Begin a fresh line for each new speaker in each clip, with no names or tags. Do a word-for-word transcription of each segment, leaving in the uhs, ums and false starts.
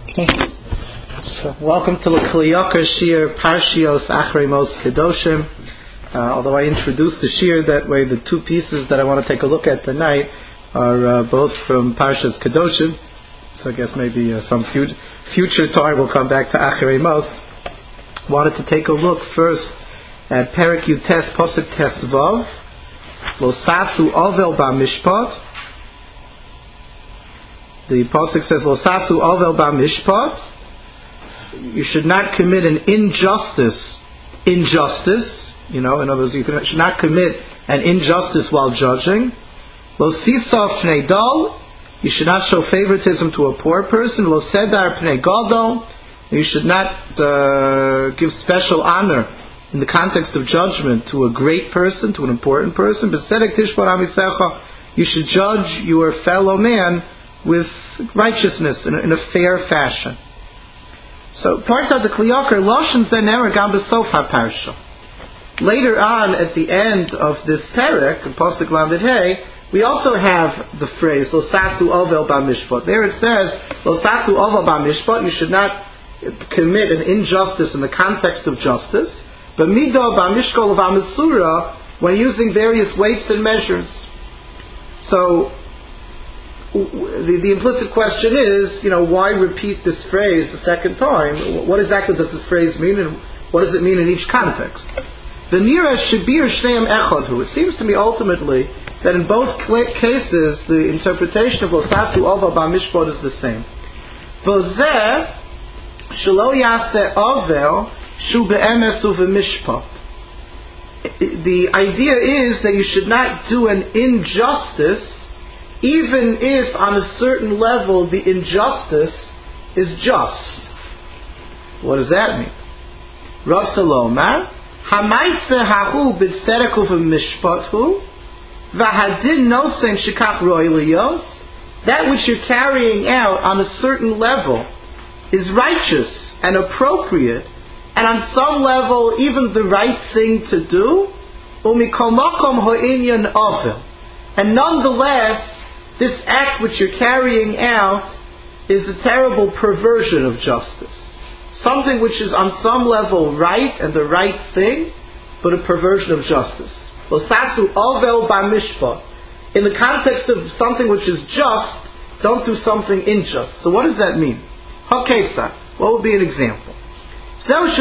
Okay. So, welcome to the Kli Yakar Shir Parshios Achrei Mos Kedoshim. Uh, although I introduced the Shir that way, the two pieces that I want to take a look at tonight are uh, both from Parshas Kedoshim. So I guess maybe uh, some fut- future time we'll come back to Achrei Mos. Wanted to take a look first at Perek Yutes Posuk Tes Vav Lo Sasu Ovel Ba Mishpat. The Pasuk says, Lo Sasu Ovel Ba Mishpat. You should not commit an injustice. Injustice. You know, in other words, you should not commit an injustice while judging. Lo Sisa Pnei Dal. You should not show favoritism to a poor person. Lo Sedar Pnei Gadol. You should not uh, give special honor in the context of judgment to a great person, to an important person. B'sedek Tishbar Amisecha. You should judge your fellow man with righteousness in a, in a fair fashion. So, parts of the Kli Yakar, Loshen Zener Gam B'sof HaParsha. Later on, at the end of this Perek, in Pasuk Lamed Hey, we also have the phrase, Lo Satu Ovel Ba Mishpat. There it says, Lo Satu Ovel Ba Mishpat, you should not commit an injustice in the context of justice. But Midah Ba Mishkol Ba Mesura, when using various weights and measures. So, The, the implicit question is, you know, why repeat this phrase a second time? What exactly does this phrase mean, and what does it mean in each context? The Nira Shibir Shneim Echadhu. It seems to me ultimately that in both cases the interpretation of Lo Satu Ovel Ba Mishpat is the same. Vozeh Shelo Yaseh Ovel Shu Be'emes U'V'Mishpat. The idea is that you should not do an injustice, even if on a certain level the injustice is just. What does that mean? Rav Salomar, Hamaise hahu b'tzedek u'v'mishpatu, v'hadin nosen shekach roi liyos. That which you're carrying out on a certain level is righteous and appropriate, and on some level even the right thing to do. U'mikol makom ho'inyan ovel. And nonetheless, this act which you're carrying out is a terrible perversion of justice. Something which is on some level right and the right thing, but a perversion of justice. Lo Sasu Ovel Ba Mishpat. In the context of something which is just, don't do something unjust. So what does that mean? Hakesa. What would be an example? Right?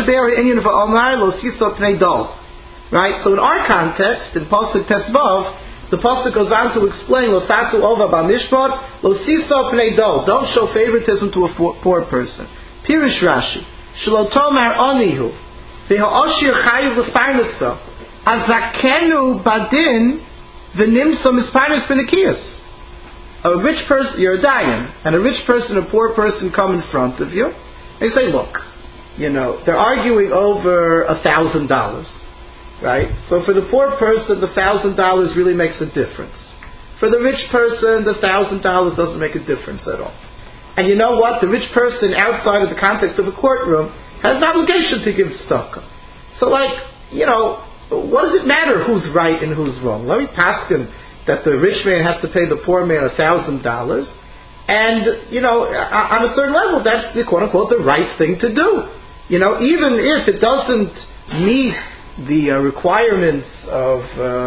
So in our context, in Pasuk Tes Vav, the pasuk goes on to explain, Lo Satu Ovel Ba Mishpat, Lo Sisa Pnei Dol. Don't show favoritism to a poor person. Pirish Rashi, Shelo Tomar Onihu, V'ha'oshir Chayiv L'Farnasa, Azakenu Badin, V'nimso Misparnas B'Nikiyas. A rich person, you're a dayan, and a rich person, a poor person come in front of you, they say, look, you know, they're arguing over a thousand dollars. Right? So for the poor person, the thousand dollars really makes a difference. For the rich person, the thousand dollars doesn't make a difference at all. And you know what? The rich person, outside of the context of a courtroom, has an obligation to give tzedakah. So, like, you know, what does it matter who's right and who's wrong? Let me ask him that the rich man has to pay the poor man a thousand dollars, and you know, on a certain level, that's the quote unquote the right thing to do. You know, even if it doesn't meet the uh, requirements of,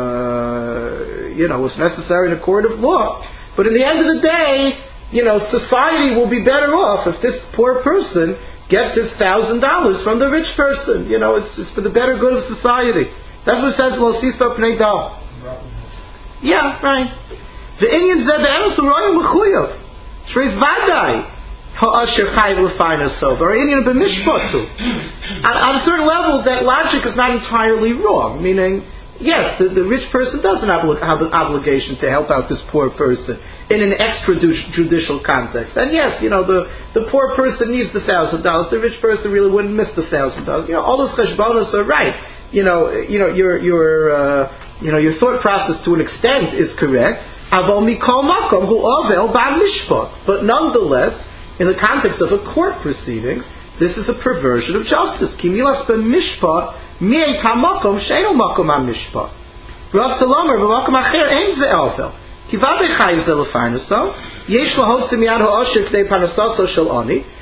uh, you know, what's necessary in a court of law. But in the end of the day, you know, society will be better off if this poor person gets his thousand dollars from the rich person. You know, it's, it's for the better good of society. That's what it says, Lo Sisa Pnei Dal. Yeah, right. The Indian said, the Emes Uroyim L'chuyav. Shreis Vadai. Ha'asher Chayiv L'Farnasa, or Indian B'Mishpatu. On a certain level, that logic is not entirely wrong. Meaning, yes, the, the rich person doesn't have, have an obligation to help out this poor person in an extrajudicial context. And yes, you know, the, the poor person needs the thousand dollars. The rich person really wouldn't miss the thousand dollars. You know, all those cheshbonos are right. You know, you know, your your uh, you know your thought process to an extent is correct. Avol mikol makom hu ovel ba mishpat. But nonetheless, in the context of a court proceedings, this is a perversion of justice. Kimilas b'mishpat mi'et hamakom she'eno makom ha'mishpat. Rav Salomer b'makom acher ein ze ovel. Kivadei chayiv ze l'farnaso. Yesh lahosim yad ha'osher k'dei parnasaso shel ani.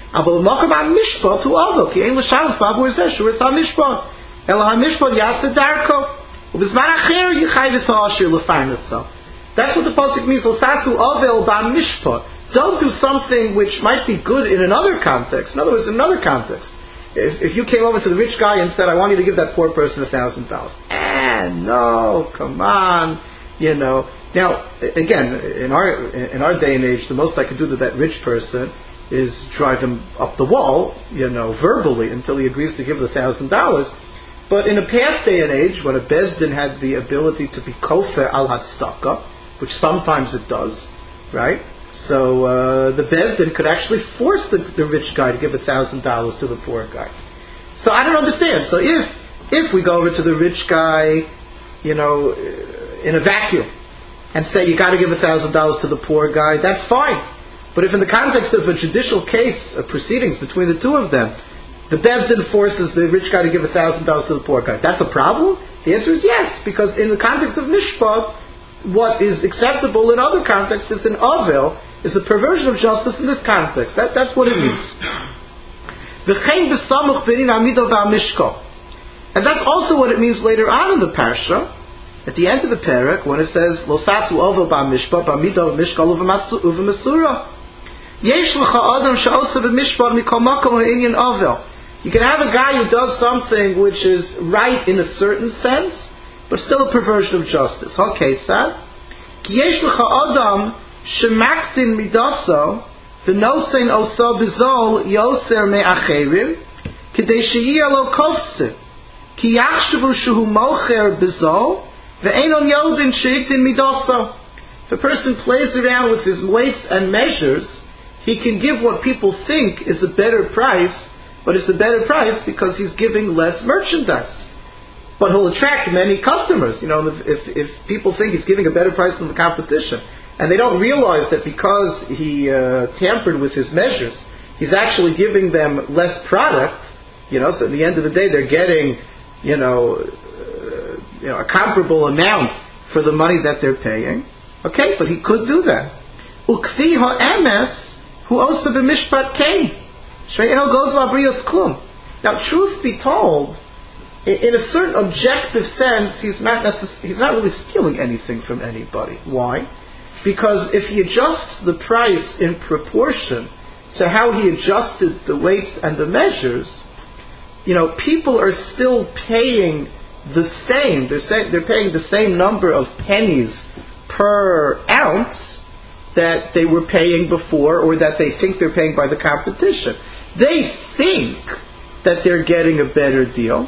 אבל במקום המשפט הוא עוול, כי אין לשלף בעבור זה שהוא עשה המשפט. אלא המשפט יעשה דרכו. ובזמן אחר יחייב את העשיר לפרנסו. That's what the pasuk means. L'sasu ovel ba'mishpat. Don't do something which might be good in another context. In other words, in another context. If, if you came over to the rich guy and said, I want you to give that poor person a thousand dollars. Eh, no, come on. You know. Now, again, in our in our day and age, the most I could do to that rich person is drive him up the wall, you know, verbally until he agrees to give the thousand dollars. But in a past day and age, when a bezdin had the ability to be kofer al hatstaka, which sometimes it does, right? So uh, the bezdin could actually force the, the rich guy to give a thousand dollars to the poor guy. So I don't understand. So if if we go over to the rich guy, you know, in a vacuum, and say you got to give a thousand dollars to the poor guy, that's fine. But if in the context of a judicial case, of proceedings between the two of them, the bezdin forces the rich guy to give a thousand dollars to the poor guy, that's a problem? The answer is yes, because in the context of mishpat, what is acceptable in other contexts is an avel, is a perversion of justice in this context. That, that's what it means. And that's also what it means later on in the parsha, at the end of the parak, when it says, Lo satzu ovel ba'mishpat, ba'midah v'mishkal uv'masura. Yesh l'cha adam she'osa b'mishpat mikol makom ha'inyan ovel. You can have a guy who does something which is right in a certain sense, but still a perversion of justice. Okay, sad. Ki yesh l'cha adam she'maktin midaso v'nosein osa b'zol yoser me'acherim k'dei she'yia lo kofse ki yachshavu shehu mocher b'zol ve'enon yodin she'iktin midaso. If a person plays around with his weights and measures, he can give what people think is a better price, but it's a better price because he's giving less merchandise. But he'll attract many customers. You know, if, if, if people think he's giving a better price than the competition, and they don't realize that because he uh, tampered with his measures, he's actually giving them less product. You know, so at the end of the day, they're getting, you know, uh, you know, a comparable amount for the money that they're paying. Okay, but he could do that. Ukfi ha'emes hu osa b'mishpat kain. Now, truth be told, in a certain objective sense, he's not necess- he's not really stealing anything from anybody. Why? Because if he adjusts the price in proportion to how he adjusted the weights and the measures, you know, people are still paying the same. They're, say- they're paying the same number of pennies per ounce that they were paying before, or that they think they're paying by the competition. They think that they're getting a better deal.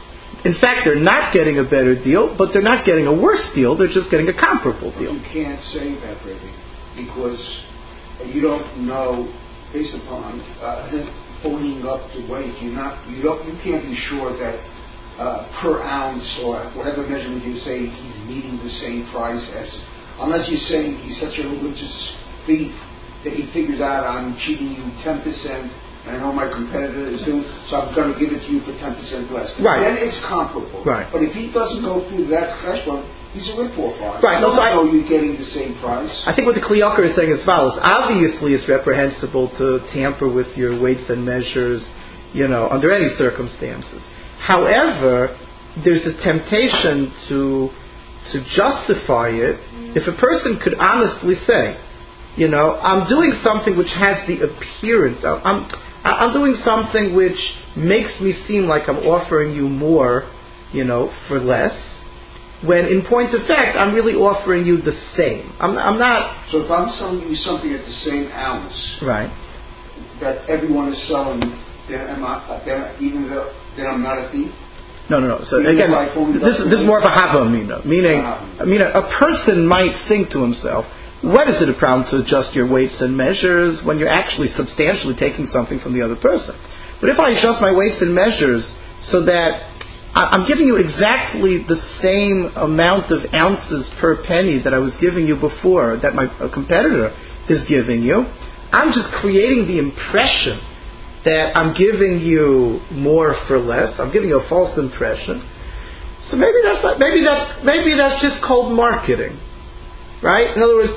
In fact, they're not getting a better deal, but they're not getting a worse deal. They're just getting a comparable deal.
You can't say that, Rebbe, because you don't know, based upon uh, him phoning up the weight. You're not, you don't, you can't be sure that uh, per ounce or whatever measurement you say he's meeting the same price as, unless you're saying he's such a religious thief that he figures out I'm cheating you ten percent. I know my competitor is doing, so I'm going to give it to you for ten percent less.
Right.
Then it's comparable.
Right.
But if he doesn't go through that cheshbon, he's a rip-off.
Right. No, so I
know you're getting the same price.
I think what the Kli Yakar is saying is as follows. Obviously, it's reprehensible to tamper with your weights and measures, you know, under any circumstances. However, there's a temptation to to justify it if a person could honestly say, you know, I'm doing something which has the appearance of, I'm I'm doing something which makes me seem like I'm offering you more, you know, for less, when in point of fact, I'm really offering you the same. I'm, I'm not...
So if I'm selling you something at the same ounce,
right,
that everyone is selling, then, am I, then even though then I'm not a thief?
No, no, no. So even again, this, this is more of a hava mina, meaning, I mean, a, a person might think to himself, when is it a problem to adjust your weights and measures when you're actually substantially taking something from the other person? But if I adjust my weights and measures so that I'm giving you exactly the same amount of ounces per penny that I was giving you before, that my competitor is giving you, I'm just creating the impression that I'm giving you more for less. I'm giving you a false impression. So maybe that's not, maybe that's maybe that's just called marketing. right? In other words,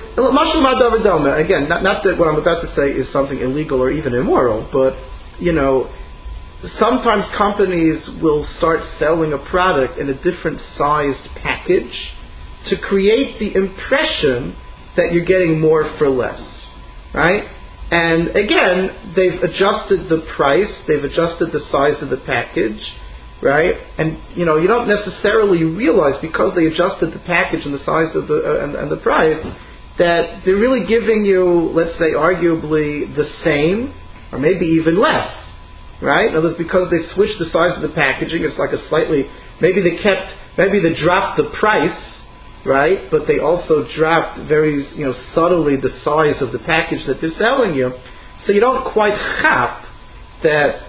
again, not, not that what I'm about to say is something illegal or even immoral, but, you know, sometimes companies will start selling a product in a different sized package to create the impression that you're getting more for less, right? And again, they've adjusted the price, they've adjusted the size of the package, right? And you know, you don't necessarily realize, because they adjusted the package and the size of the uh, and, and the price, that they're really giving you, let's say, arguably the same, or maybe even less, right? In other words, because they switched the size of the packaging, it's like a slightly, maybe they kept, maybe they dropped the price, right? But they also dropped very, you know, subtly the size of the package that they're selling you, so you don't quite chap that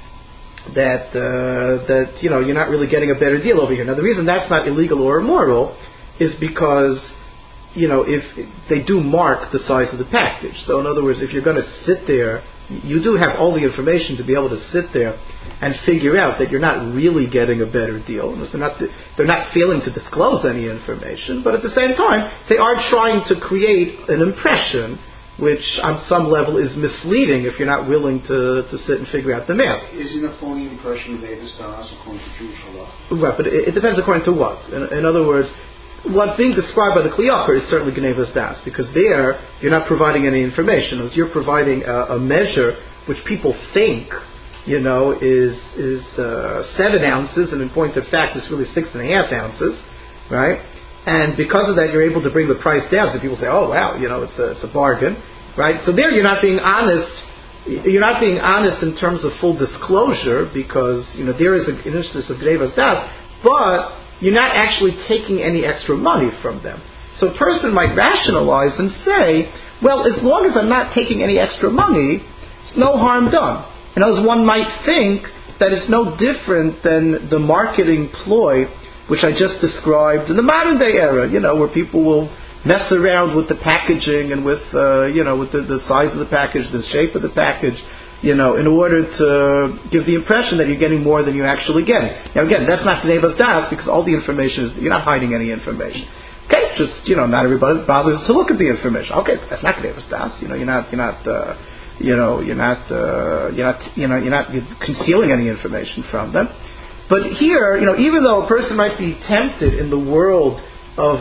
that uh, that you know you're not really getting a better deal over here. Now, the reason that's not illegal or immoral is because, you know, if they do mark the size of the package. So, in other words, if you're going to sit there, you do have all the information to be able to sit there and figure out that you're not really getting a better deal. They're not, they're not failing to disclose any information, but at the same time, they are trying to create an impression which on some level is misleading if you're not willing to, to sit and figure out the math.
Isn't a phony impression of Davis Das according to Jewish halacha?
Right, but it, it depends according to what. In, in other words, what's being described by the Kli Yakar is certainly Gnevas Das, because there you're not providing any information. You're providing a, a measure which people think, you know, is is uh, seven ounces, and in point of fact, it's really six and a half ounces, right? And because of that, you're able to bring the price down. So people say, "Oh, wow, you know, it's a it's a bargain," right? So there, you're not being honest. You're not being honest in terms of full disclosure, because you know there is an instance of Gnevas Das, but you're not actually taking any extra money from them. So a person might rationalize and say, well, as long as I'm not taking any extra money, it's no harm done. And as one might think that it's no different than the marketing ploy which I just described in the modern day era, you know, where people will mess around with the packaging and with, uh, you know, with the, the size of the package, the shape of the package, you know, in order to give the impression that you're getting more than you're actually getting. Now again, that's not Gnevas Das, because all the information is, you're not hiding any information. Okay, just, you know, not everybody bothers to look at the information. Okay, but that's not Gnevas Das. You know, you're not, you're not, uh, you know, you're not, uh, you're not, you know, you're not you're concealing any information from them. But here, you know, even though a person might be tempted in the world of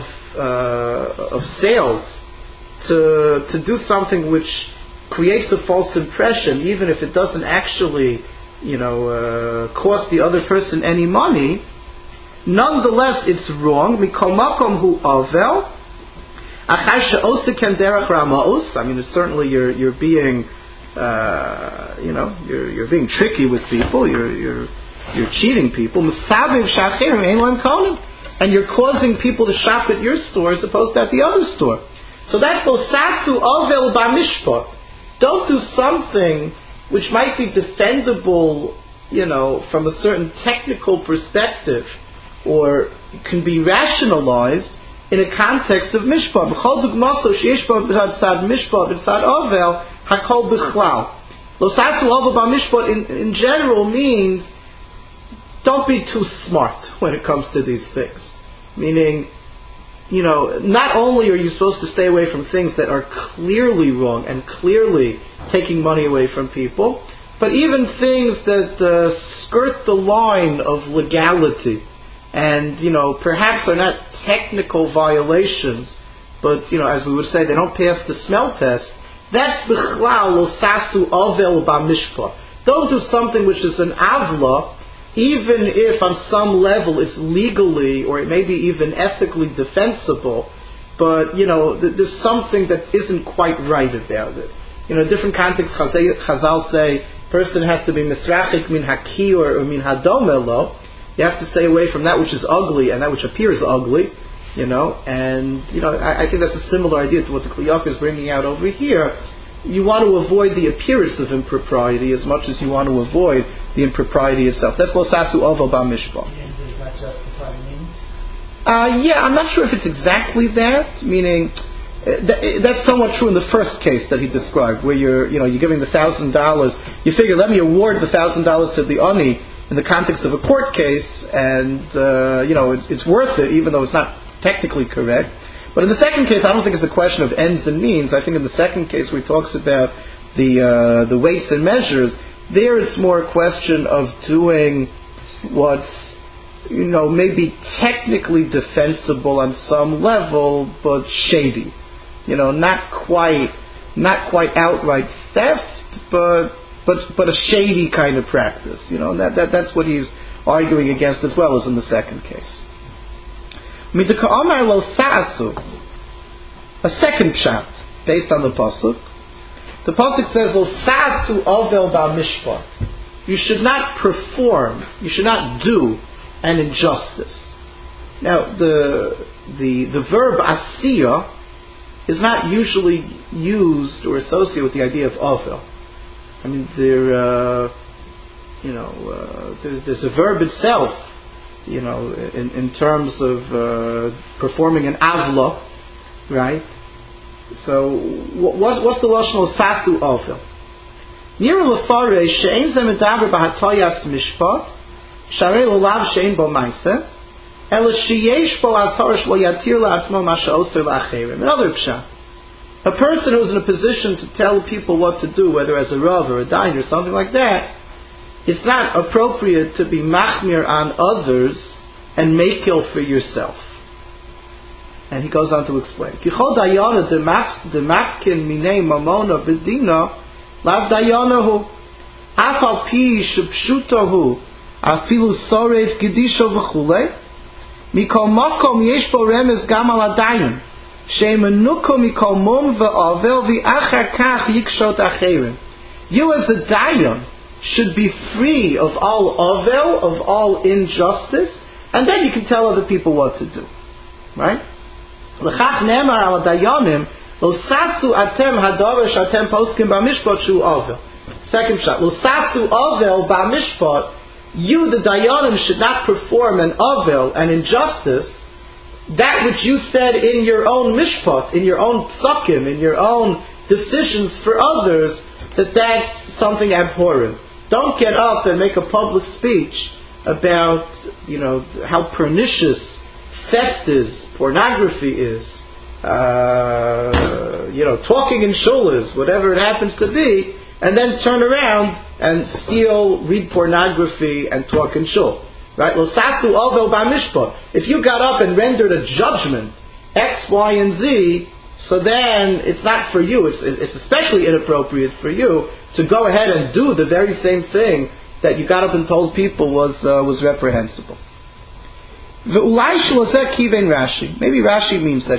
uh, of sales to to do something which creates a false impression, even if it doesn't actually, you know, uh, cost the other person any money, nonetheless it's wrong. Mikol makom hu avel. I mean, it's certainly you're you're being, uh, you know, you're you're being tricky with people. You're you're you're cheating people. And you're causing people to shop at your store as opposed to at the other store. So that's losatsu avel b'mishpat. Don't do something which might be defendable, you know, from a certain technical perspective, or can be rationalized in a context of mishpat. Losatsu avel b'mishpat in, in general means don't be too smart when it comes to these things. Meaning, you know, not only are you supposed to stay away from things that are clearly wrong and clearly taking money away from people, but even things that uh, skirt the line of legality and, you know, perhaps are not technical violations, but, you know, as we would say, they don't pass the smell test. That's b'chlal losasu avel b'mishpah. Don't do something which is an avla, even if on some level it's legally or it may be even ethically defensible, but, you know, th- there's something that isn't quite right about it. You know, different contexts, Chazal say, person has to be misrachik min hakiyur or min hadomelo. You have to stay away from that which is ugly and that which appears ugly, you know, and, you know, I, I think that's a similar idea to what the Kli Yakar is bringing out over here. You want to avoid the appearance of impropriety as much as you want to avoid the impropriety itself. That's losatsu avel b'mishpah.
Does that justify means?
Uh, yeah, I'm not sure if it's exactly that. Meaning, uh, that, that's somewhat true in the first case that he described, where you're, you know, you're giving the thousand dollars. You figure, let me award the thousand dollars to the ani in the context of a court case, and uh, you know, it's, it's worth it, even though it's not technically correct. But in the second case, I don't think it's a question of ends and means. I think in the second case where he talks about the uh, the weights and measures, there it's more a question of doing what's, you know, maybe technically defensible on some level, but shady. You know, not quite, not quite outright theft, but but but a shady kind of practice. You know, and that, that that's what he's arguing against as well as in the second case. A second chat based on the pasuk. The pasuk says, "Lo sa'atu avel ba'mishpat." You should not perform, you should not do an injustice. Now, the the the verb asiya is not usually used or associated with the idea of avel. I mean, there, uh, you know, uh, there's, there's a verb itself, you know, in, in terms of uh, performing an avla, right? So, what's, what's the lashon of sasu avel? Nira lefare she'ein ze medaber b'hatoyas mishpat, sharei lolav she'ein bo ma'aseh, ela sheyesh bo azhara shelo yatir la'atzmo ma she'oser la'acherim. Another pshat. A person who's in a position to tell people what to do, whether as a rav or a dayan or something like that, it's not appropriate to be machmir on others and makil for yourself. And he goes on to explain. Kichol dayana dematkin minei mamona b'dina lav dayanahu afal pi shepshutahu afilu sorev gedisho v'chulei mikol makom yesh bo remez gam al adayin she'menuko mikol mum v'avel v'achar kach yikshot acherim. You as a dayan should be free of all avel, of all injustice, and then you can tell other people what to do. Right? L'chach ne'emar al dayanim lo sasu atem hadavar shatem poskim b'mishpat shu avel. Second shot. Lo sasu avel b'mishpat. You, the dayanim, should not perform an avel, an injustice, that which you said in your own mishpat, in your own psakim, in your own decisions for others, that that's something abhorrent. Don't get up and make a public speech about, you know, how pernicious theft is, pornography is, uh, you know, talking in shul is, whatever it happens to be, and then turn around and steal, read pornography, and talk in shul. Right? If you got up and rendered a judgment, X, Y, and Z, so then it's not for you, it's, it's especially inappropriate for you to go ahead and do the very same thing that you got up and told people was uh, was reprehensible. Maybe Rashi means that.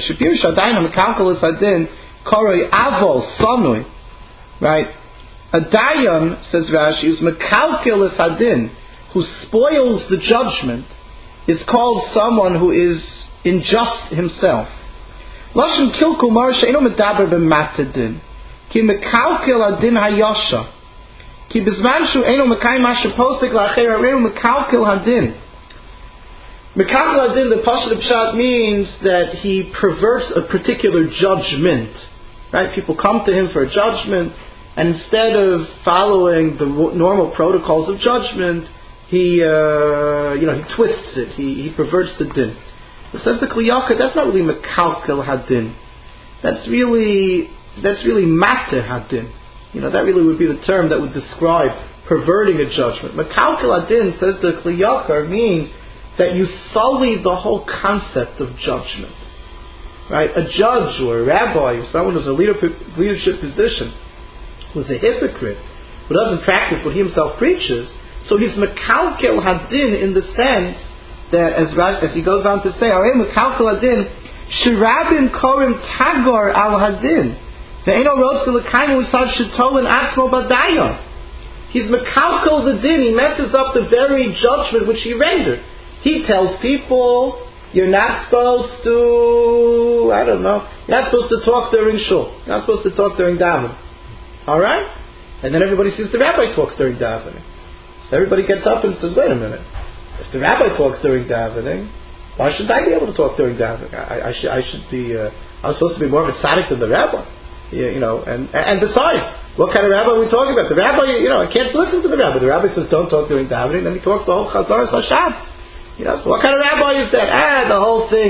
Right? A dayan, says Rashi, who's mekalkel es hadin, who spoils the judgment, is called someone who is unjust himself. Lashon kilku mar she'eno medaber b'matadin, ki mekalkel adin hayasha, ki bizman shu eno mekayim mashe posek la'acher hareu mekalkel hadin. Mekalkel hadin, the Pashat Pshat, means that he perverts a particular judgment. Right? People come to him for a judgment, and instead of following the normal protocols of judgment, he, uh, you know, he twists it. He, he perverts the din. It says the Kliyaka, that's not really mekalkel hadin. That's really, that's really mateh hadin. You know, that really would be the term that would describe perverting a judgment. Mekalkel hadin, says the Kliyaka, means that you sully the whole concept of judgment. Right? A judge or a rabbi, or someone who's in a leadership position, who's a hypocrite, who doesn't practice what he himself preaches, so he's mekalkel hadin in the sense that, as as he goes on to say, "Arei mekalkel hadin, shirabim korim tagor al hadin, ve'eno rotzeh l'kayim u'sad shetolen atzmo b'dayan." He's mekalkel the din. He messes up the very judgment which he rendered. He tells people, "You're not supposed to, I don't know, you're not supposed to talk during shul. You're not supposed to talk during davening." All right, and then everybody sees the rabbi talks during davening. So everybody gets up and says, wait a minute, if the rabbi talks during davening, why should I be able to talk during davening? I, I, should, I should be, uh, I'm supposed to be more of a tzaddik than the rabbi. You, you know, and, and besides, what kind of rabbi are we talking about? The rabbi, you know, I can't listen to the rabbi. The rabbi says don't talk during davening, then he talks the whole Chazaras HaShatz. You know, so what kind of rabbi is that? Ah, the whole thing is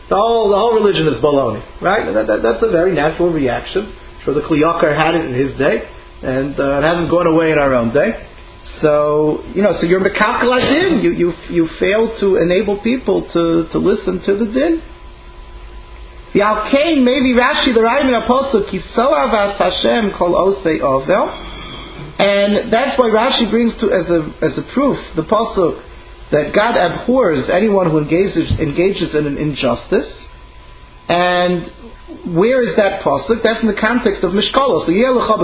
the whole the whole religion is baloney, right? That, that, that's a very natural reaction. I'm sure the Kli Yakar had it in his day, and uh, it hasn't gone away in our own day. So you know, so you're mekalkel din. You you you fail to enable people to, to listen to the din. The Alkain, maybe Rashi the Raimin Apostle Kiso Avas Hashem Kol Osei Ovel, and that's why Rashi brings to as a as a proof the pasuk that God abhors anyone who engages engages in an injustice. And where is that pasuk? That's in the context of Mishkalos. The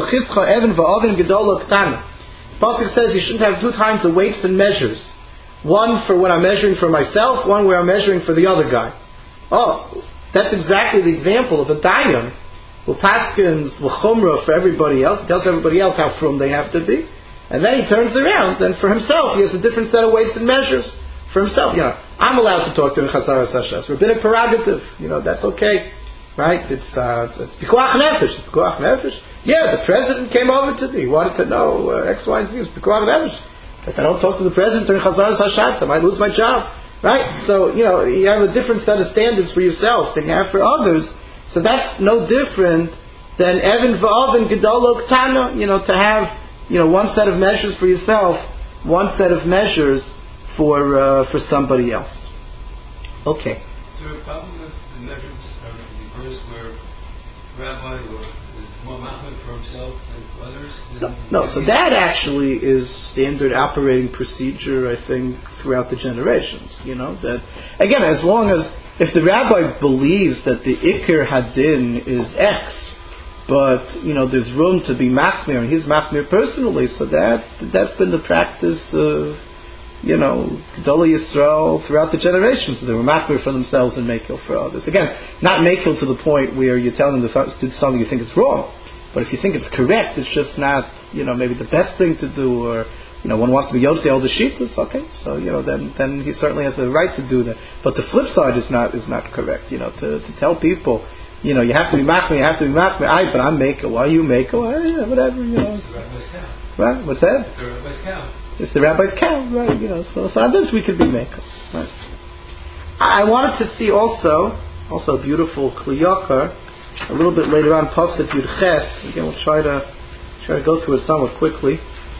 pasuk says you shouldn't have two kinds of weights and measures. One for when I'm measuring for myself, one where I'm measuring for the other guy. Oh, that's exactly the example of a dayim who paskins l'chumra for everybody else. He tells everybody else how frum they have to be. And then he turns around, and for himself, he has a different set of weights and measures. For himself, you know, I'm allowed to talk to him Chazaras Hashem. Rabbinic prerogative, you know, that's okay, right? It's uh, it's pikuach nefesh. It's pikuach nefesh. Yeah, the president came over to me, wanted to know uh, X, Y, and Z. It's pikuach nefesh. If I don't talk to the president during Chazaras Hashem, I might lose my job, right? So you know, you have a different set of standards for yourself than you have for others. So that's no different than Evan V'Av and Gedol Oktana. You know, to have. You know, one set of measures for yourself, one set of measures for uh, for somebody else. Okay.
Is there a problem with the measures of the verse where Rabbi or is more machmir for himself than for others?
No, no, so that actually is standard operating procedure, I think, throughout the generations. You know, that again, as long as if the rabbi believes that the Iker Hadin is X, but you know there's room to be machmir, and he's machmir personally, so that that's been the practice of you know Gedolei Yisrael throughout the generations. They were machmir for themselves and mekil for others. Again, not mekil to the point where you're telling them to do something you think is wrong, but if you think it's correct, it's just not you know maybe the best thing to do, or you know one wants to be yosei all the shittas. Okay, so you know then then he certainly has the right to do that. But the flip side is not is not correct. You know to to tell people. You know, you have to be machmir, you have to be machmir. I, but I'm maker. Why are you maker? Well, yeah, whatever, you know.
It's the rabbi's cow.
Right? What's that?
It's the rabbi's cow.
It's the rabbi's cow, right? You know, so, so on this we could be maker. Right? I wanted to see also, also a beautiful Kli Yakar, a little bit later on, Pasuk Yud Ches. Again, we'll try to, try to go through it somewhat quickly.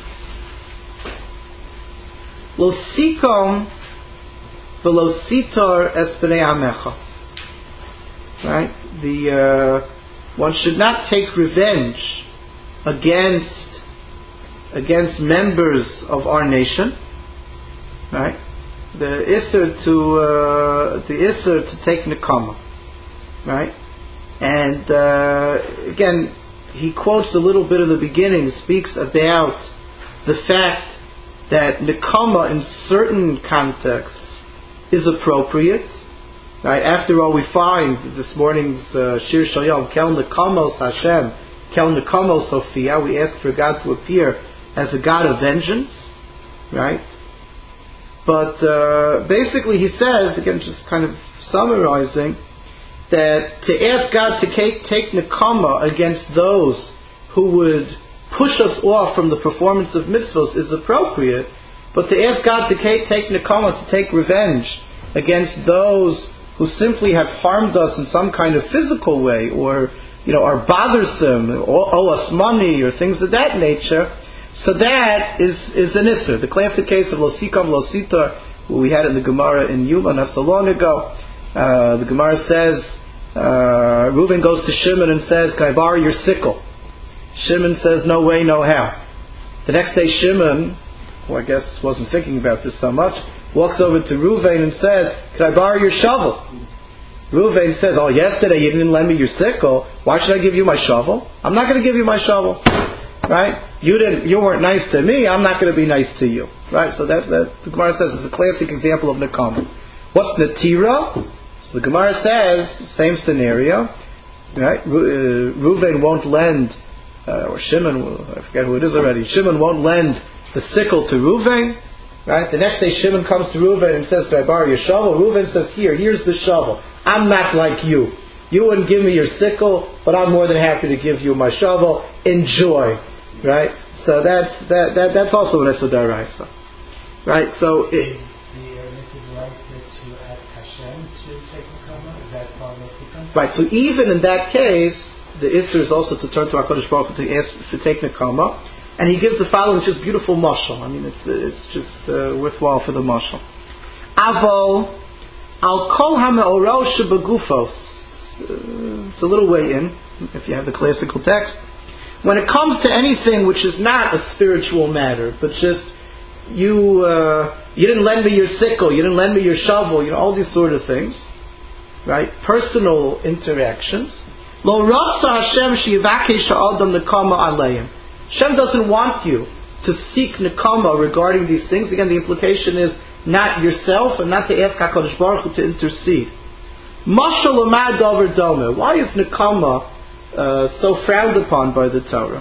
Lo sikom v'lo sitor es b'nei amecha. Right? The uh, one should not take revenge against against members of our nation. Right? The isser to uh, the isser to take nekama. Right? And uh, again, he quotes a little bit in the beginning, speaks about the fact that nekama in certain contexts is appropriate. Right. After all, we find this morning's uh, Shir Shayom, Kel Nekamos Hashem, Kel Nekamos Sophia. We ask for God to appear as a God of vengeance, right? But uh, basically, he says, again, just kind of summarizing, that to ask God to take, take Nekama against those who would push us off from the performance of mitzvos is appropriate, but to ask God to take, take Nekama, to take revenge against those who simply have harmed us in some kind of physical way, or you know are bothersome, or owe us money, or things of that nature. So that is is an isser. The classic case of lo sikam lo sitar, who we had in the Gemara in Yuma not so long ago. Uh, the Gemara says uh, Reuven goes to Shimon and says, "Can I borrow your sickle?" Shimon says, "No way, no how." The next day, Shimon, who I guess wasn't thinking about this so much, walks over to Reuven and says, "Can I borrow your shovel?" Reuven says, "Oh, yesterday you didn't lend me your sickle. Why should I give you my shovel? I'm not going to give you my shovel, right? You didn't. You weren't nice to me. I'm not going to be nice to you, right?" So that's that. The Gemara says it's a classic example of nekama. What's netira? So the Gemara says same scenario, right? Reuven won't lend, uh, or Shimon, I forget who it is already. Shimon won't lend the sickle to Reuven. Right? The next day Shimon comes to Reuven and says, "Can I borrow your shovel?" Reuven says, "Here, here's the shovel. I'm not like you. You wouldn't give me your sickle, but I'm more than happy to give you my shovel. Enjoy." Right? So that's that, that that's also an Esodaraisa. Right? So it,
the Esodaraisa to ask Hashem to take Nekama? Is that part of the
Right, so even in that case, the Isser is also to turn to HaKadosh Baruch Hu to ask to take Nekama. And he gives the following just beautiful mashal. I mean, it's it's just uh, worthwhile for the mashal. Avo al kol hame'oro shebagufos. It's a little way in, if you have the classical text. When it comes to anything which is not a spiritual matter, but just you uh, you didn't lend me your sickle, you didn't lend me your shovel, you know, all these sort of things, right? Personal interactions. Lo ratza Hashem sheyivakesh ha'adam nekama aleim. Hashem doesn't want you to seek nekama regarding these things. Again, the implication is not yourself and not to ask HaKadosh Baruch Hu to intercede. Mashal amad davar dome. Why is nekama uh, so frowned upon by the Torah?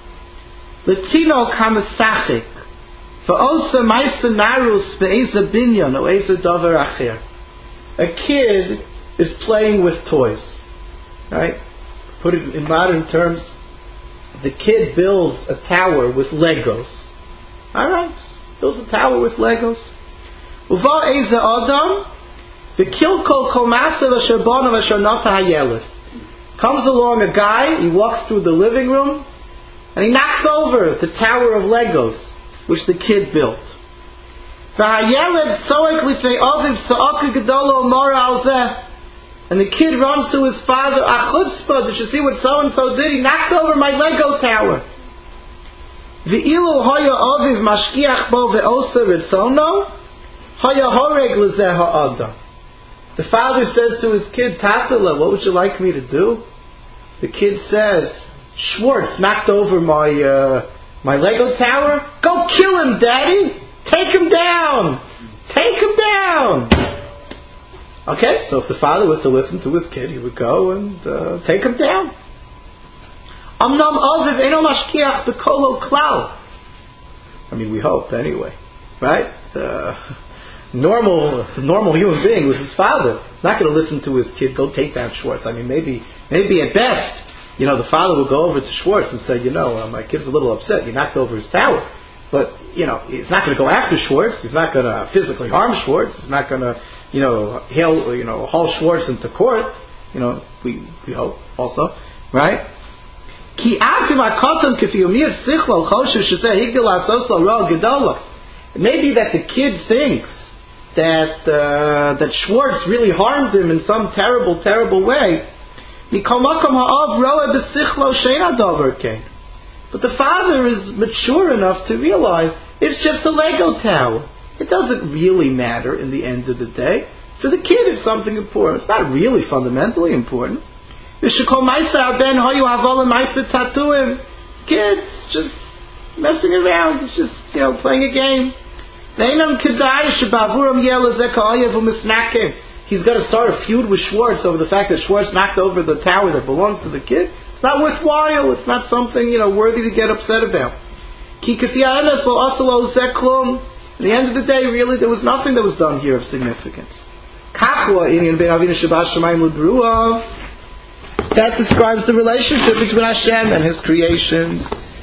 L'tino kamasachik v'osa ma'isa narus be'eza binyan o eza davar acher. A kid is playing with toys, right? Put it in modern terms. The kid builds a tower with Legos. Alright, builds a tower with Legos. Uva eza adam, the kilkol kol maser asher bonav asher nata hayeled. Comes along a guy, he walks through the living room, and he knocks over the tower of Legos, which the kid built. V'hayeled tzoek lifnei aviv sa'aka gedolo mora al zeh. And the kid runs to his father, a chutzpah, did you see what so-and-so did? He knocked over my Lego tower. V'ilu hoya aviv mashkiach bo ve'osa ritzono, hoya horeg lezeh ha'adam. The father says to his kid, Tatala, what would you like me to do? The kid says, Schwartz knocked over my uh, my Lego tower. Go kill him, Daddy! Take him down! Take him down! Okay, so if the father was to listen to his kid, he would go and uh, take him down. Amnam aviv eno mashkiach b'kolo klal. I mean, we hope anyway, right? Uh, normal, normal human being was his father. He's not going to listen to his kid. Go take down Schwartz. I mean, maybe, maybe at best, you know, the father will go over to Schwartz and say, you know, uh, my kid's a little upset. You knocked over his tower. But, you know, he's not going to go after Schwartz. He's not going to physically harm Schwartz. He's not going to, you know, hail, you know, haul Schwartz into court. You know, we we hope also, right? Maybe that the kid thinks that uh, that Schwartz really harmed him in some terrible, terrible way. But the father is mature enough to realize it's just a Lego tower. It doesn't really matter in the end of the day. For the kid, it's something important. It's not really fundamentally important. Kids just messing around. It's just, you know, playing a game. He's got to start a feud with Schwartz over the fact that Schwartz knocked over the tower that belongs to the kid. It's not worthwhile. It's not something, you know, worthy to get upset about. At the end of the day, really, there was nothing that was done here of significance. That describes the relationship between Hashem and His creations.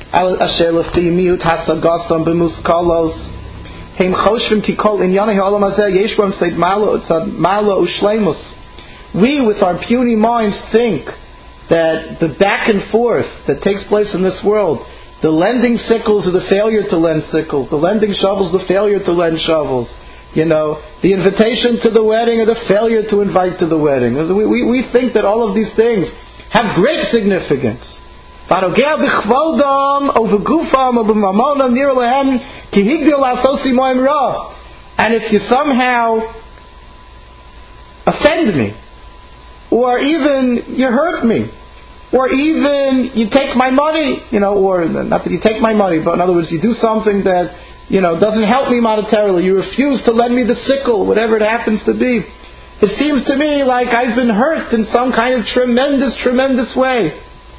We, with our puny minds, think that the back and forth that takes place in this world, the lending sickles or the failure to lend sickles, the lending shovels, the failure to lend shovels, you know, the invitation to the wedding or the failure to invite to the wedding. We, we, we think that all of these things have great significance. And if you somehow offend me, or even you hurt me, or even you take my money, you know, or not that you take my money, but in other words, you do something that, you know, doesn't help me monetarily, you refuse to lend me the sickle, whatever it happens to be. It seems to me like I've been hurt in some kind of tremendous, tremendous way.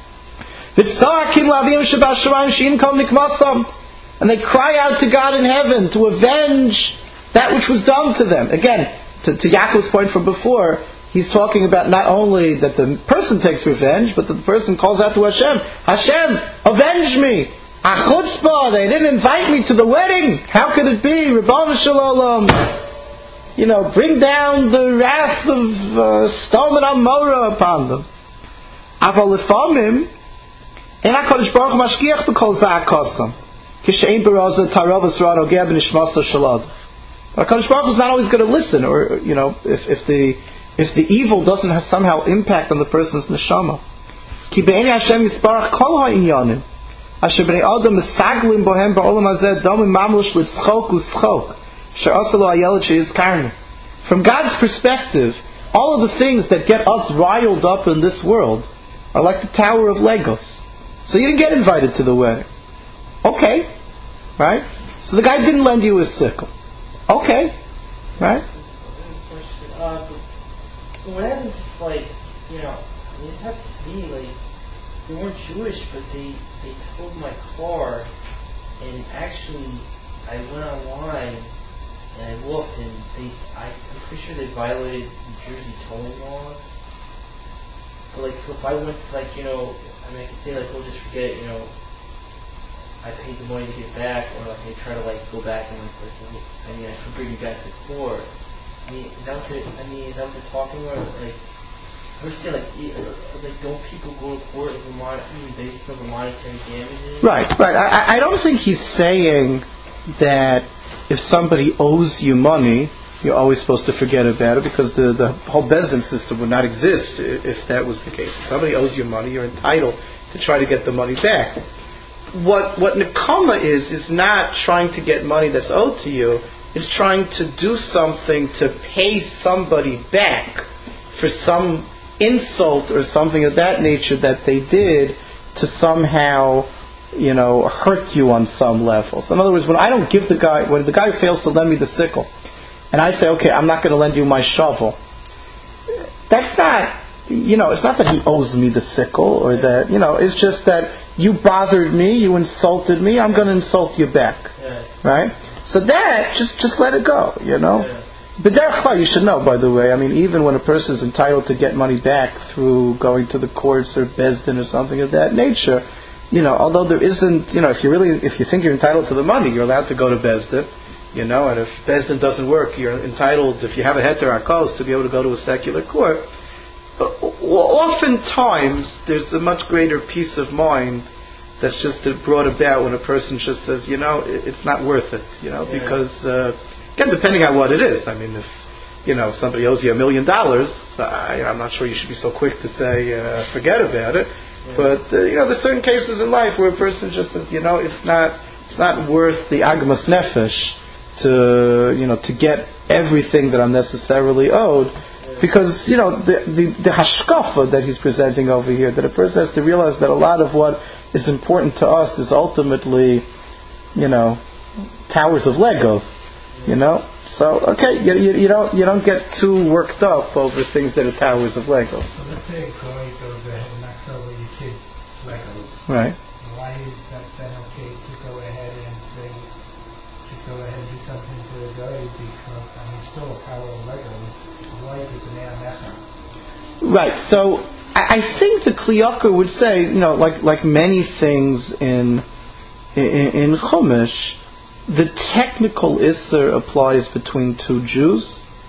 And they cry out to God in heaven to avenge that which was done to them. Again, to, to Yaakov's point from before, he's talking about not only that the person takes revenge, but that the person calls out to Hashem, Hashem, avenge me! A chutzpah, they didn't invite me to the wedding! How could it be? Ribono shel olam! you know, bring down the wrath of uh, Sodom and Amorah upon them. Aval lefamim, ein HaKadosh Baruch Hu mashgiach b'kol za'akosam, kishein b'roza tarovas ra nogeh b'nishmasa shel adam. But HaKadosh Baruch Hu is not always going to listen, or, you know, if, if the if the evil doesn't have somehow impact on the person's neshama. Ki be'eni Hashem yisparach kol ha'inyanim, asher b'nei adam mesaglim bohem ba'olam hazeh domim mamlush l'tzchok u'tzchok, sher asalo ha'yeled she'yizkarnu. From God's perspective, all of the things that get us riled up in this world are like the tower of Legos. So you didn't get invited to the wedding. Okay. Right? So the guy didn't lend you his sickle. Okay. Right?
Uh, what happens if, like, you know, I mean, it happened to me, like, they weren't Jewish, but they, they towed my car, and actually, I went online, and I looked, and they, I, I'm pretty sure they violated New Jersey towing laws. But, like, so if I went to, like, you know, I mean, I could say, like, oh, just forget it, you know, I paid the money to get back, or, like, I try to, like, go back and, like, like I mean, I could bring you back to the store. I mean, is that what they're, I mean, is that what they're talking about? Like, I understand, like, like, don't people go to court for mon- based on the monetary damages?
Right, right. I, I don't think he's saying that if somebody owes you money, you're always supposed to forget about it, because the, the whole Bezdin system would not exist if that was the case. If somebody owes you money, you're entitled to try to get the money back. What what Nekama is, is not trying to get money that's owed to you. It's trying to do something to pay somebody back for some insult or something of that nature that they did to somehow, you know, hurt you on some level. So in other words, when I don't give the guy, when the guy fails to lend me the sickle, and I say, okay, I'm not going to lend you my shovel, that's not, you know, it's not that he owes me the sickle, or that, you know, it's just that you bothered me, you insulted me, I'm going to insult you back.
Yeah.
Right? So that, just just let it go, you know.
Yeah.
But derech, you should know, by the way, I mean, even when a person is entitled to get money back through going to the courts or Bezdin or something of that nature, you know, although there isn't, you know, if you really, if you think you're entitled to the money, you're allowed to go to Bezdin, you know, and if Bezdin doesn't work, you're entitled, if you have a heter hakos, to be able to go to a secular court. But oftentimes, there's a much greater peace of mind that's just brought about when a person just says, you know, it's not worth it, you know,
yeah.
because, uh, again, depending on what it is. I mean, if, you know, somebody owes you a million dollars, I'm not sure you should be so quick to say, uh, forget about it. Yeah. But, uh, you know, there's certain cases in life where a person just says, you know, it's not, it's not worth the agmas nefesh to, you know, to get everything that I'm necessarily owed. Yeah. Because, you know, the, the, the hashkafa that he's presenting over here, that a person has to realize that a lot of what is important to us is ultimately, you know, towers of Legos, you know. So okay, you, you, you don't you don't get too worked up over things that are towers of Legos.
So let's say Goy goes ahead and knocks over your kid's Legos.
Right.
Why is that then okay to go ahead and say to go ahead and do something to the Goy, because I mean still a power of Legos. Why is it the Ne'amecha?
Right. So I think the Kli Yakar would say, you know, like like many things in in, in Chumash, the technical Isser applies between two Jews,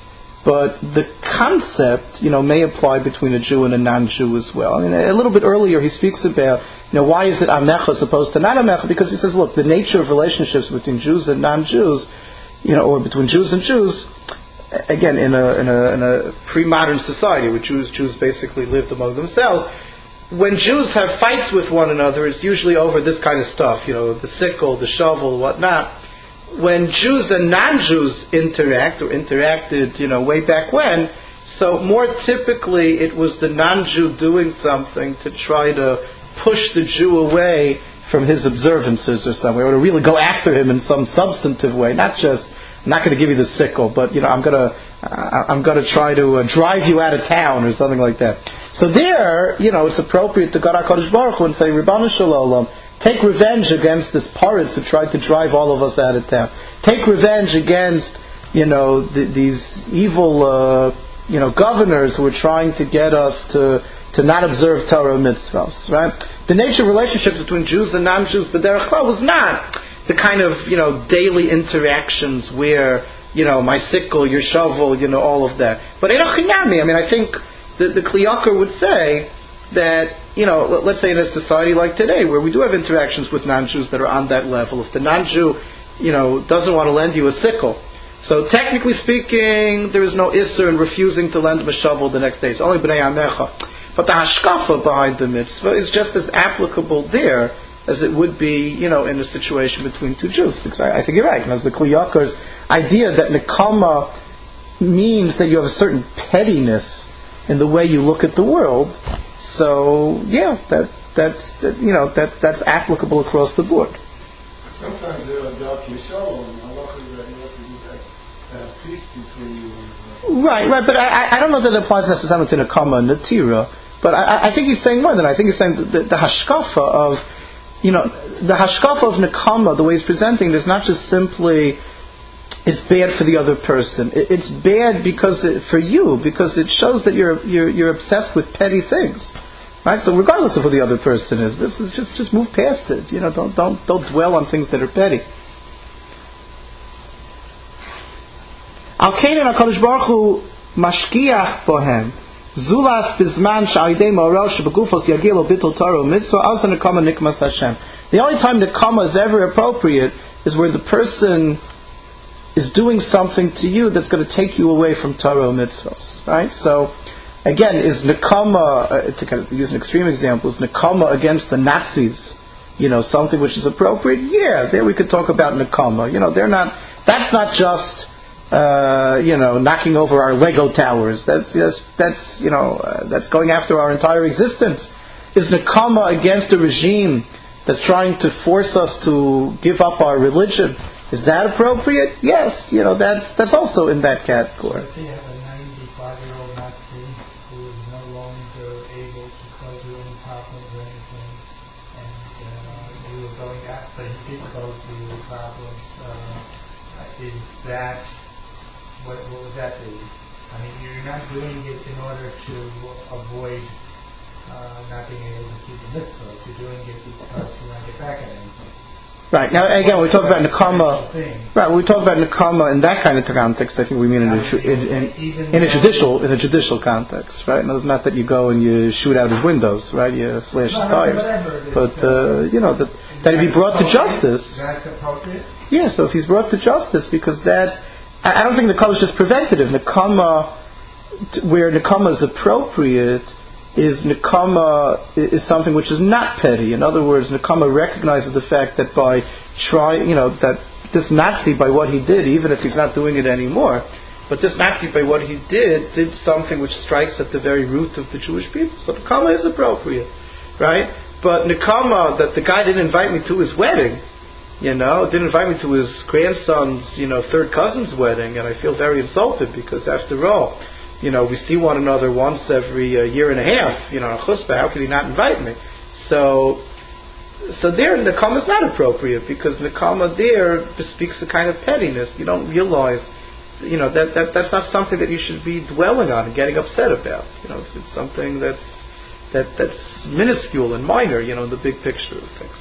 but the concept, you know, may apply between a Jew and a non-Jew as well. I mean, a little bit earlier he speaks about, you know, why is it Amecha as opposed to not Amecha? Because he says, look, the nature of relationships between Jews and non-Jews, you know, or between Jews and Jews, again, in a in a, in a pre-modern society where Jews Jews basically lived among themselves, when Jews have fights with one another, it's usually over this kind of stuff, you know, the sickle, the shovel, whatnot. When Jews and non-Jews interact, or interacted, you know, way back when, so more typically it was the non-Jew doing something to try to push the Jew away from his observances or something, or to really go after him in some substantive way, not just, I'm not going to give you the sickle, but, you know, I'm going to uh, I'm going to try to uh, drive you out of town or something like that. So there, you know, it's appropriate to go to HaKadosh Baruch Hu and say, Ribbonu Shel Olam, take revenge against this Paris who tried to drive all of us out of town. Take revenge against, you know, the, these evil, uh, you know, governors who were trying to get us to to not observe Torah mitzvahs. Right? The nature of relationships between Jews and non-Jews, the derech klal, was not the kind of, you know, daily interactions where you know, my sickle, your shovel, you know, all of that. But Eino Chinami, I mean, I think the, the Kli Yakar would say that, you know, let's say in a society like today, where we do have interactions with non-Jews that are on that level, if the non-Jew, you know, doesn't want to lend you a sickle, so technically speaking, there is no Isser in refusing to lend him a shovel the next day. It's only B'nai Amecha. But the hashkafa behind the mitzvah is just as applicable there as it would be, you know, in a situation between two Jews. Because I, I think you're right. And as the Kli Yakar's idea that nekama means that you have a certain pettiness in the way you look at the world. So yeah, that that's that, you know that that's applicable across the board.
Sometimes there are dark yeshal and halacha that you have to do that, that peace between you and the
Right, right, but I, I don't know that it applies necessarily to nekama and netira. But I, I think he's saying more than that. I think he's saying the, the, the hashkafa of, you know, the hashkafa of nekama, the way he's presenting it, is not just simply it's bad for the other person. It, it's bad because it, for you, because it shows that you're you're you're obsessed with petty things. Right? So regardless of who the other person is, this is just, just move past it. You know, don't don't don't dwell on things that are petty. Al Kain HaKadosh Baruch Hu mashkiach bohem zulas bizman sha'idei ma'orel shebegufos yagil o bittul Torah mitzvah also nekama nikmas Hashem. The only time nekama is ever appropriate is where the person is doing something to you that's going to take you away from Torah mitzvahs. Right? So again, is nekama, uh, to kind of use an extreme example, is nekama against the Nazis, you know, something which is appropriate? Yeah, there we could talk about nekama. You know, they're not. That's not just uh, you know knocking over our Lego towers. That's just that's you know uh, that's going after our entire existence. Is nekama against a regime that's trying to force us to give up our religion? Is that appropriate? Yes. You know, that's that's also in that category.
Let's say you have a ninety-five-year-old Nazi who is no longer able to cause you any problems or anything, and uh, you were going out, but he did cause you problems. Uh, is that what? What would that be? I mean, you're not doing it in order to avoid uh, not being able to keep the mitzvah. You're doing it because you want to get back at him.
Right. Now, again, we talk about nekama. Right. We talk about nekama in that kind of context. I think we mean in a, in, in, in a judicial in a judicial context, right? And it's not that you go and you shoot out his windows, right? You slash his tires. But uh, you know that that if he brought to justice.
That's appropriate.
Yeah. So if he's brought to justice, because that's, I don't think nekama is just preventative. Nekama, where nekama is appropriate, is nekama is something which is not petty. In other words, nekama recognizes the fact that by trying, you know, that this Nazi, by what he did, even if he's not doing it anymore, but this Nazi, by what he did, did something which strikes at the very root of the Jewish people. So nekama is appropriate, right? But nekama, that the guy didn't invite me to his wedding, you know, didn't invite me to his grandson's, you know, third cousin's wedding, and I feel very insulted because after all, you know, we see one another once every uh, year and a half. You know, chutzpah, how could he not invite me? So, so there, nekama is not appropriate because nekama there bespeaks a kind of pettiness. You don't realize, you know, that, that that's not something that you should be dwelling on and getting upset about. You know, it's, it's something that's that that's minuscule and minor. You know, in the big picture of things.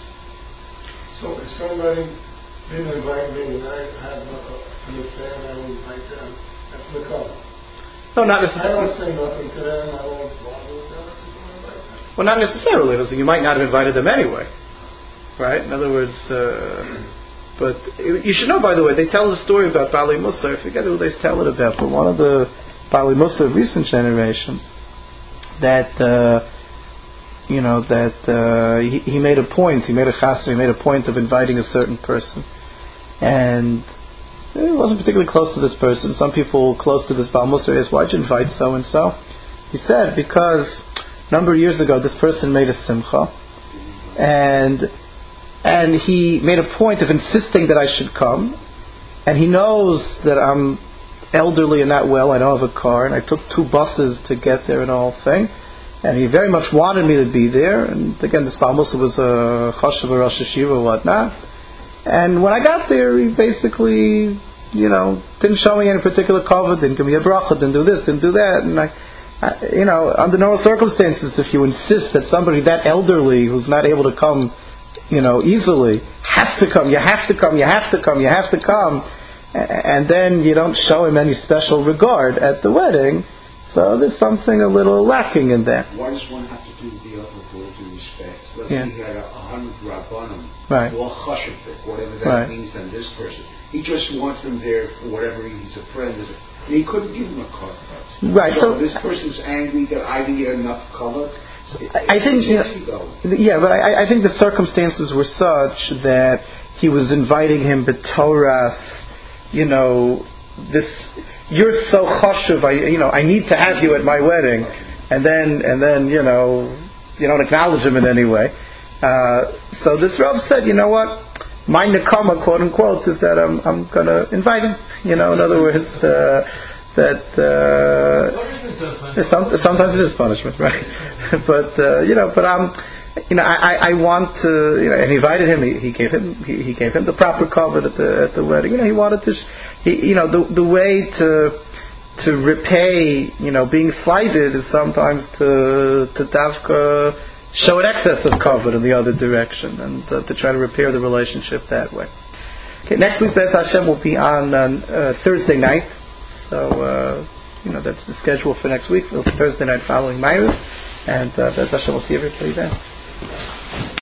So if somebody didn't invite me and I have an affair and I don't invite them, that's nekama.
No, not necessarily.
I don't say nothing to them. I won't bother with them.
Well, not necessarily. You might not have invited them anyway, right? In other words, uh, but you should know. By the way, they tell the story about Bali Musa. I forget who they tell it about, but one of the Bali Musa of recent generations, that uh, you know that uh, he, he made a point. He made a chasr. He made a point of inviting a certain person, and he wasn't particularly close to this person. Some people close to this Baal Musar asked, why'd you invite so-and-so? He said, because a number of years ago, this person made a simcha, and and he made a point of insisting that I should come, and he knows that I'm elderly and not well, I don't have a car, and I took two buses to get there and all thing, and he very much wanted me to be there, and again, this Baal Musar was a chashuv, a Rosh Hashiva, whatnot. And when I got there, he basically, you know, didn't show me any particular cover, didn't give me a bracha, didn't do this, didn't do that. And I, I, you know, under normal circumstances, if you insist that somebody that elderly who's not able to come, you know, easily, has to come, you have to come, you have to come, you have to come, and then you don't show him any special regard at the wedding, so there's something a little lacking in there.
What does one have to do with the other, with all due respect? Let's
Yeah.
say he had a, a hundred rabbanim,
Right.
or chashafik, whatever that
Right.
means, than this person. He just wants them there for whatever reason. He's a friend, and he couldn't give him a cut.
Right.
So,
So
this person's angry that I didn't get enough cover.
I think, you know, yeah, but I, I think the circumstances were such that he was inviting him b'toras, you know, this, you're so chashuv, I, you know, I need to have you at my wedding, and then, and then, you know, you don't acknowledge him in any way. Uh, so this Rav said, you know what, my nekama, quote unquote, is that I'm, I'm gonna invite him, you know, in other words, uh, that, uh, some, sometimes it is punishment, right? but, uh, you know, but I'm, you know, I, I want to, you know, and he invited him, he, he gave him, he, he gave him the proper cover at the, at the wedding, you know, he wanted to, he, you know, the, the way to, to repay, you know, being slighted is sometimes to, to davka, show an excess of cover in the other direction, and uh, to try to repair the relationship that way. Okay, next week, Be'ez Hashem, will be on uh, uh, Thursday night. So, uh, you know, that's the schedule for next week. It'll be Thursday night following Ma'ariv. And uh, Be'ez Hashem, we'll see everybody then.